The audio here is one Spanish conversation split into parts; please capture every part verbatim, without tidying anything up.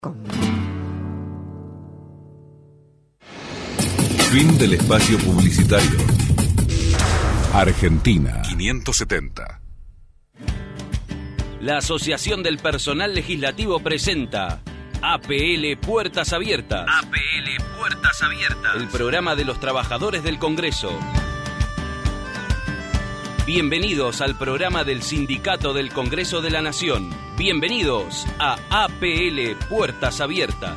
Fin del espacio publicitario. Argentina quinientos setenta. La Asociación del Personal Legislativo presenta A P L Puertas Abiertas. A P L Puertas Abiertas. El programa de los trabajadores del Congreso. Bienvenidos al programa del Sindicato del Congreso de la Nación. Bienvenidos a A P L Puertas Abiertas.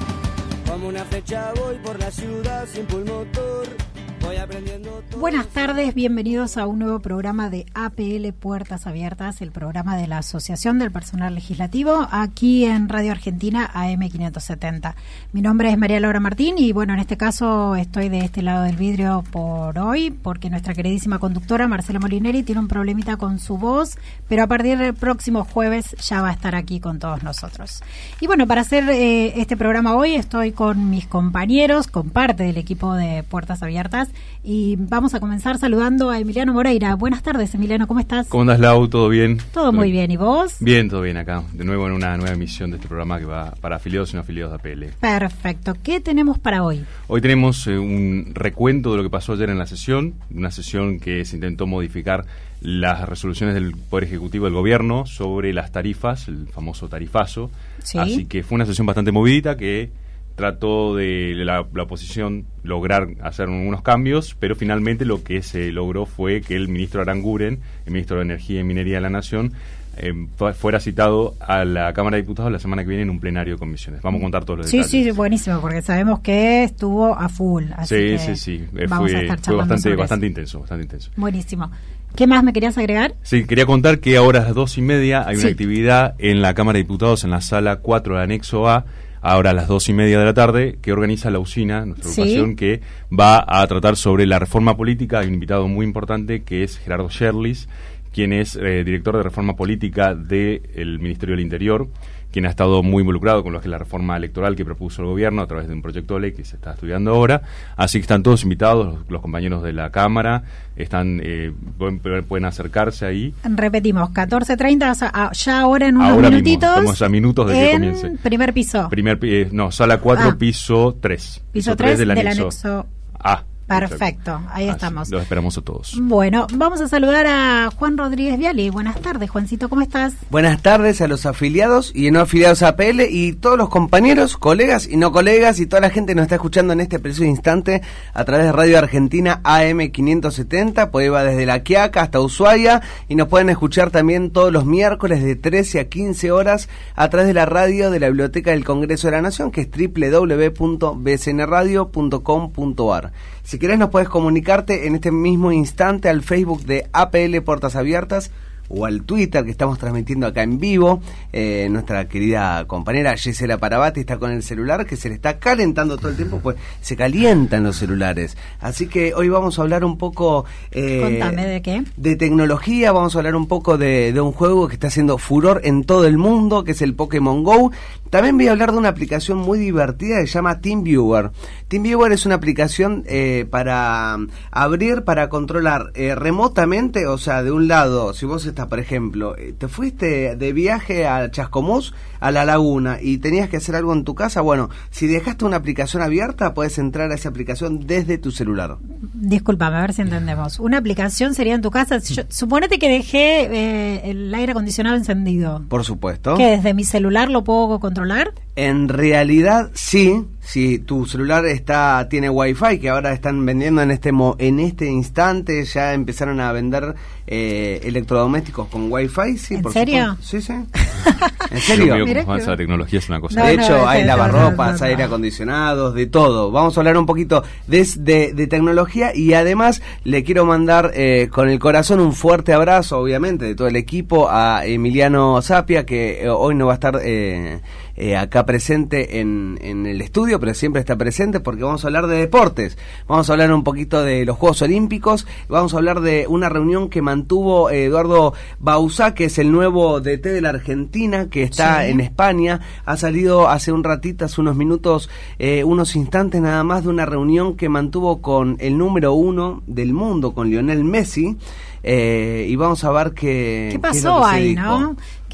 Como una flecha voy por la ciudad sin pulmotor. Voy aprendiendo todo. Buenas tardes, bienvenidos a un nuevo programa de A P L Puertas Abiertas, el programa de la Asociación del Personal Legislativo, aquí en Radio Argentina A M quinientos setenta. Mi nombre es María Laura Martín y bueno, en este caso estoy de este lado del vidrio por hoy, porque nuestra queridísima conductora Marcela Molineri tiene un problemita con su voz, pero a partir del próximo jueves ya va a estar aquí con todos nosotros. Y bueno, para hacer eh, este programa hoy estoy con mis compañeros, con parte del equipo de Puertas Abiertas, y vamos a comenzar saludando a Emiliano Moreira. Buenas tardes, Emiliano, ¿cómo estás? ¿Cómo andas, Lau? ¿Todo bien? Todo muy bien, ¿y vos? Bien, todo bien acá. De nuevo en una nueva emisión de este programa que va para afiliados y no afiliados de A P L. Perfecto. ¿Qué tenemos para hoy? Hoy tenemos eh, un recuento de lo que pasó ayer en la sesión, una sesión que se intentó modificar las resoluciones del Poder Ejecutivo del Gobierno sobre las tarifas, el famoso tarifazo. ¿Sí? Así que fue una sesión bastante movidita que trató de la, la oposición lograr hacer unos cambios, pero finalmente lo que se logró fue que el ministro Aranguren, el ministro de Energía y Minería de la Nación, eh, fuera citado a la Cámara de Diputados la semana que viene en un plenario de comisiones. Vamos a contar todos los sí, detalles. Sí, sí, buenísimo, porque sabemos que estuvo a full. Así sí, que sí, sí, eh, vamos fue, a estar fue bastante, sobre bastante eso. intenso, bastante intenso. Buenísimo. ¿Qué más me querías agregar? Sí, quería contar que ahora a las dos y media hay sí. una actividad en la Cámara de Diputados, en la sala cuatro del anexo A, ahora a las dos y media de la tarde, que organiza la UCINA, nuestra sí. agrupación, que va a tratar sobre la reforma política. Hay un invitado muy importante que es Gerardo Sherlis, quien es eh, director de reforma política del Ministerio del Interior, quien ha estado muy involucrado con lo que es la reforma electoral que propuso el gobierno a través de un proyecto de ley que se está estudiando ahora. Así que están todos invitados, los, los compañeros de la Cámara, están eh, pueden, pueden acercarse ahí. Repetimos, catorce treinta, o sea, ya ahora en unos ahora minutitos. Mismo, estamos a minutos de que en comience. Primer piso. Primer, eh, no, sala cuatro, ah. piso tres. Piso tres del, del anexo, anexo A. Perfecto, ahí Así, estamos. Los esperamos a todos. Bueno, vamos a saludar a Juan Rodríguez Viali. Buenas tardes, Juancito, ¿cómo estás? Buenas tardes a los afiliados y no afiliados a A P L y todos los compañeros, colegas y no colegas y toda la gente que nos está escuchando en este preciso instante a través de Radio Argentina A M quinientos setenta, pues va desde La Quiaca hasta Ushuaia y nos pueden escuchar también todos los miércoles de trece a quince horas a través de la radio de la Biblioteca del Congreso de la Nación, que es doble u doble u doble u punto b c n radio punto com punto a r. Si querés nos puedes comunicarte en este mismo instante al Facebook de A P L Puertas Abiertas o al Twitter que estamos transmitiendo acá en vivo. Eh, nuestra querida compañera Gisela Parabati está con el celular que se le está calentando todo el tiempo, pues se calientan los celulares. Así que hoy vamos a hablar un poco eh, Contame, ¿de qué? De tecnología, vamos a hablar un poco de, de un juego que está haciendo furor en todo el mundo, que es el Pokémon Go. También voy a hablar de una aplicación muy divertida que se llama TeamViewer. TeamViewer es una aplicación eh, para abrir, para controlar eh, remotamente, o sea, de un lado, si vos estás, por ejemplo, eh, te fuiste de viaje a Chascomús, a la laguna, y tenías que hacer algo en tu casa, bueno, si dejaste una aplicación abierta, puedes entrar a esa aplicación desde tu celular. Disculpame, a ver si entendemos. Una aplicación sería en tu casa. Yo, suponete que dejé eh, el aire acondicionado encendido. Por supuesto. ¿Que desde mi celular lo puedo controlar? En realidad, sí. Si tu celular está tiene Wi-Fi, que ahora están vendiendo en este mo, en este instante, ya empezaron a vender eh, electrodomésticos con Wi-Fi, sí, ¿En por serio? supuesto. Sí, sí. ¿En serio? Dios mío, cómo avanza la tecnología, es una cosa. No, de no, hecho, no, hay no, lavarropas, no, no, no. aire acondicionados, de todo. Vamos a hablar un poquito de, de, de tecnología y además le quiero mandar eh, con el corazón un fuerte abrazo, obviamente, de todo el equipo a Emiliano Zapia, que eh, hoy no va a estar eh, eh, acá presente en, en el estudio, pero siempre está presente porque vamos a hablar de deportes. Vamos a hablar un poquito de los Juegos Olímpicos, vamos a hablar de una reunión que mantuvo eh, Eduardo Bauzá, que es el nuevo D T de la Argentina, que está sí. en España. Ha salido hace un ratito, hace unos minutos, eh, unos instantes nada más, de una reunión que mantuvo con el número uno del mundo, con Lionel Messi. Eh, y vamos a ver qué qué pasó qué es lo que ahí, se dijo. ¿no?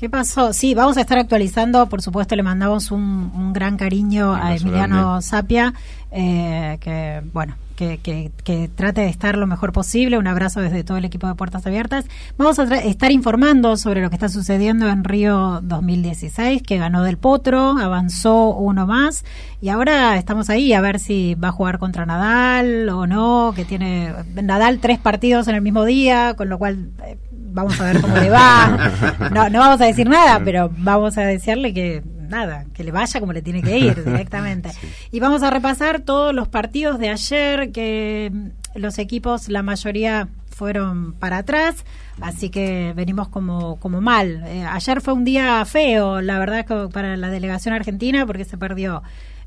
¿Qué pasó? Sí, vamos a estar actualizando, por supuesto le mandamos un, un gran cariño a Emiliano Sapia, eh, que bueno, que, que, que trate de estar lo mejor posible, un abrazo desde todo el equipo de Puertas Abiertas. Vamos a tra- estar informando sobre lo que está sucediendo en Río dos mil dieciséis, que ganó Del Potro, avanzó uno más, y ahora estamos ahí a ver si va a jugar contra Nadal o no, que tiene Nadal tres partidos en el mismo día, con lo cual... Eh, vamos a ver cómo le va. No, no vamos a decir nada, pero vamos a decirle que nada, que le vaya como le tiene que ir directamente. Sí. Y vamos a repasar todos los partidos de ayer, que los equipos, la mayoría fueron para atrás, así que venimos como, como mal. Eh, ayer fue un día feo, la verdad, para la delegación argentina, porque se perdió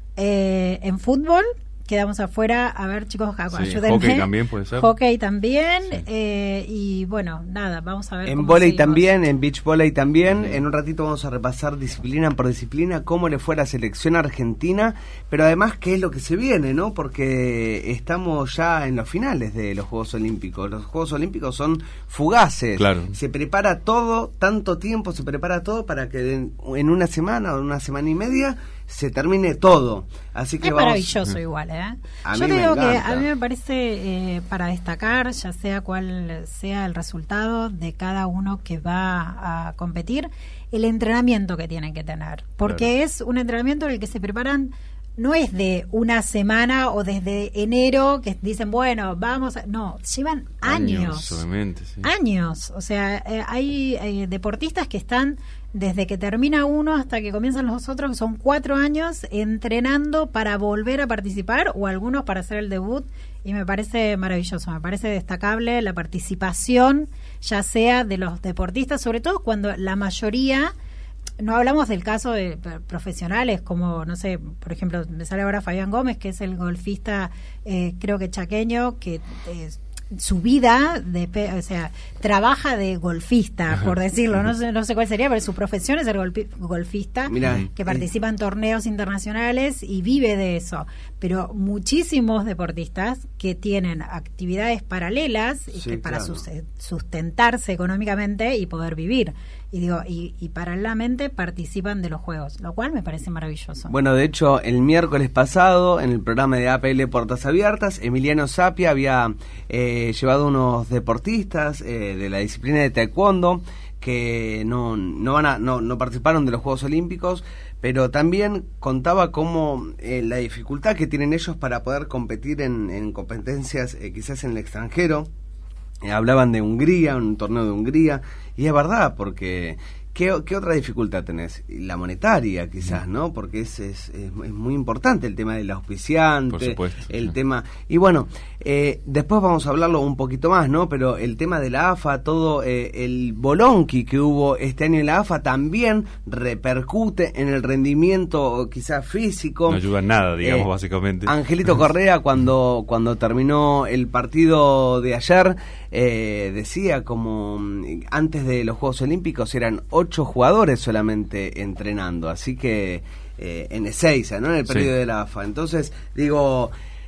eh, en fútbol. Quedamos afuera, a ver chicos, sí, ayúdenme. Hockey también puede ser. Hockey también, sí. eh, y bueno, nada, vamos a ver. En vóley también, en beach volley también. Sí. En un ratito vamos a repasar disciplina por disciplina, cómo le fue a la selección argentina, pero además qué es lo que se viene, ¿no? Porque estamos ya en los finales de los Juegos Olímpicos. Los Juegos Olímpicos son fugaces. Claro. Se prepara todo, tanto tiempo se prepara todo para que en, en una semana o en una semana y media se termine todo. Así que es vamos... maravilloso igual, ¿eh? A Yo mí te digo me que encanta. a mí me parece eh, para destacar, ya sea cuál sea el resultado de cada uno que va a competir, el entrenamiento que tienen que tener, porque claro. es un entrenamiento en el que se preparan. No es de una semana o desde enero que dicen, bueno, vamos a... No, llevan años. Años, sí. Años. O sea, eh, hay eh, deportistas que están desde que termina uno hasta que comienzan los otros, que son cuatro años entrenando para volver a participar, o algunos para hacer el debut, y me parece maravilloso, me parece destacable la participación, ya sea de los deportistas, sobre todo cuando la mayoría... No hablamos del caso de profesionales como, no sé, por ejemplo, me sale ahora Fabián Gómez, que es el golfista, eh, creo que chaqueño, que eh, su vida, de, o sea, trabaja de golfista, por decirlo, no sé, no sé cuál sería, pero su profesión es ser golpi- golfista, Mirá, que participa eh. en torneos internacionales y vive de eso. Pero muchísimos deportistas que tienen actividades paralelas y sí, que para claro. sustentarse económicamente y poder vivir. Y digo, y, y paralelamente participan de los juegos, lo cual me parece maravilloso. Bueno, de hecho, el miércoles pasado, en el programa de A P L Puertas Abiertas, Emiliano Sapia había eh, llevado unos deportistas eh, de la disciplina de taekwondo que no no van a no, no participaron de los Juegos Olímpicos, pero también contaba cómo eh, la dificultad que tienen ellos para poder competir en, en competencias eh, quizás en el extranjero. Eh, hablaban de Hungría, un torneo de Hungría, y es verdad, porque ¿qué, qué otra dificultad tenés? La monetaria, quizás, ¿no? Porque es, es, es, es muy importante el tema del auspiciante, por supuesto, el sí. tema... Y bueno, eh, después vamos a hablarlo un poquito más, ¿no? Pero el tema de la A F A, todo eh, el bolonqui que hubo este año en la A F A también repercute en el rendimiento quizás físico. No ayuda en nada, digamos, eh, básicamente. Angelito Correa, cuando, cuando terminó el partido de ayer, eh, decía como antes de los Juegos Olímpicos eran ocho jugadores solamente entrenando, así que eh, en Ezeiza, ¿no? En el periodo sí. de la A F A. Entonces, digo,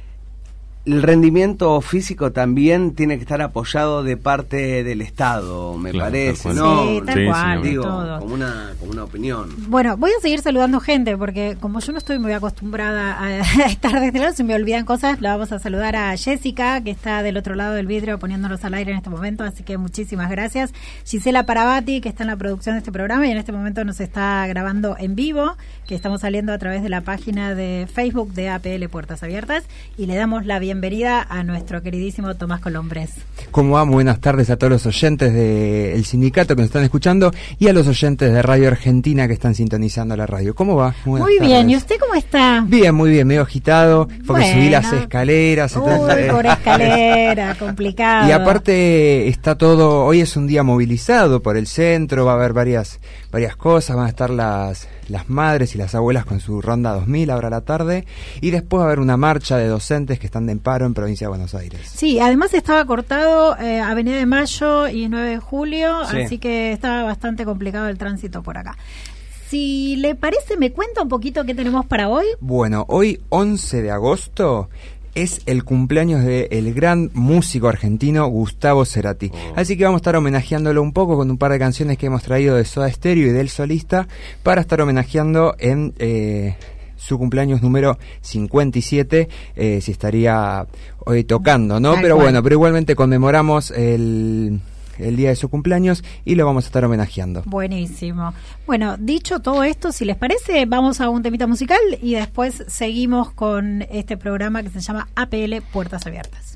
el rendimiento físico también tiene que estar apoyado de parte del Estado, me claro, parece, ¿no? Sí, tal sí, cual, sí, digo, todo. como una, como una opinión. Bueno, voy a seguir saludando gente, porque como yo no estoy muy acostumbrada a, a estar de este lado, se me olvidan cosas. La vamos a saludar a Jessica, que está del otro lado del vidrio poniéndonos al aire en este momento, así que muchísimas gracias. Gisela Parabati, que está en la producción de este programa y en este momento nos está grabando en vivo, que estamos saliendo a través de la página de Facebook de A P L Puertas Abiertas, y le damos la bienvenida a nuestro queridísimo Tomás Colombres. ¿Cómo va? Muy buenas tardes a todos los oyentes del sindicato que nos están escuchando y a los oyentes de Radio Argentina que están sintonizando la radio. ¿Cómo va? Muy, muy bien, ¿y usted cómo está? Bien, muy bien, medio agitado, porque bueno. subí las escaleras. Uy, por escalera, complicado. Y aparte está todo, hoy es un día movilizado por el centro, va a haber varias varias cosas, van a estar las las madres y las abuelas con su ronda dos mil ahora a la tarde, y después va a haber una marcha de docentes que están de paro en Provincia de Buenos Aires. Sí, además estaba cortado eh, Avenida de Mayo y nueve de julio, sí. así que estaba bastante complicado el tránsito por acá. Si le parece, ¿me cuenta un poquito qué tenemos para hoy? Bueno, hoy once de agosto es el cumpleaños del gran músico argentino Gustavo Cerati. Oh. Así que vamos a estar homenajeándolo un poco con un par de canciones que hemos traído de Soda Stereo y del solista para estar homenajeando en eh, su cumpleaños número cincuenta y siete, eh, si estaría hoy tocando, ¿no? Tal pero cual. Bueno, pero igualmente conmemoramos el... el día de su cumpleaños y lo vamos a estar homenajeando. Buenísimo. Bueno, dicho todo esto, si les parece, vamos a un temita musical y después seguimos con este programa que se llama A P L Puertas Abiertas.